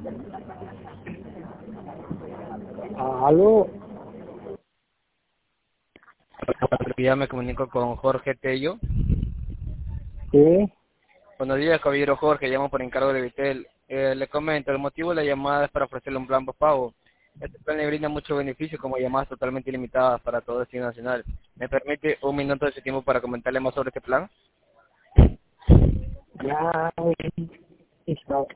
Aló, Ya me comunico con Jorge Tello. sí, Buenos días, caballero Jorge, llamo por encargo de Vitel. Le comento, el motivo de la llamada es para ofrecerle un plan postpago. Este plan le brinda muchos beneficios como llamadas totalmente ilimitadas para todo destino nacional. ¿Me permite un minuto de su tiempo para comentarle más sobre este plan? ya está